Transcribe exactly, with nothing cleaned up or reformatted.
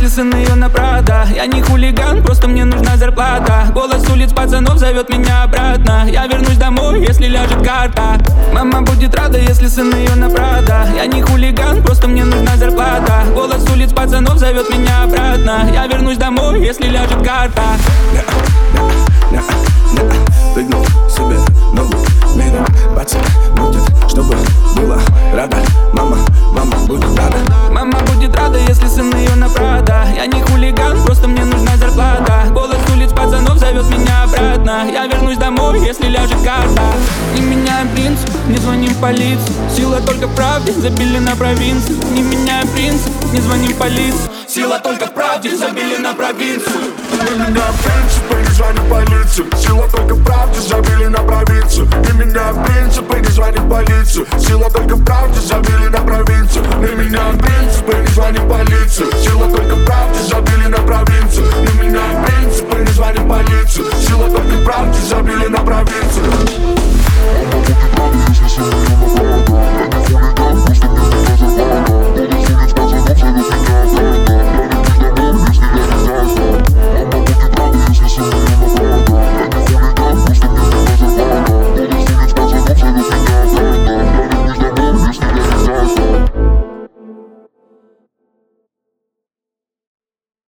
если сын ее на Прада. Я не хулиган, просто мне нужна зарплата. Голос улиц пацанов зовет меня обратно. Я вернусь домой, если ляжет карта. Мама будет рада, если сын ее на Прада. Я не хулиган, просто мне нужна зарплата. Голос улиц пацанов зовет меня обратно. Я вернусь домой, если ляжет карта. Прыгнул себе ногу, миром бац, будет, чтобы была рада. Мама, мама будет рада. Мама будет рада, если сын ее на Прада. Я не хулиган, просто мне нужна зарплата. Голос улиц пацанов зовет меня обратно. Я вернусь домой, если ляжет карта. Не меняем принцип, не звоним в полицию. Сила только в правде, забили на провинцию. Не меняем принцип, не звоним в полицию. Сила только в правде, забили на провинцию. Не меняем принципы, не звоним в полицию. Сила только в правде, забили на провинцию. Не меняем принципы, не звоним в полицию. Сила только в правде, забили на провинцию. Не меняем принципы, не звоним в полицию. Сила только в правде, забили на провинцию. Не меняем принципы, не звоним в полицию. Сила только в правде, забили на провинцию.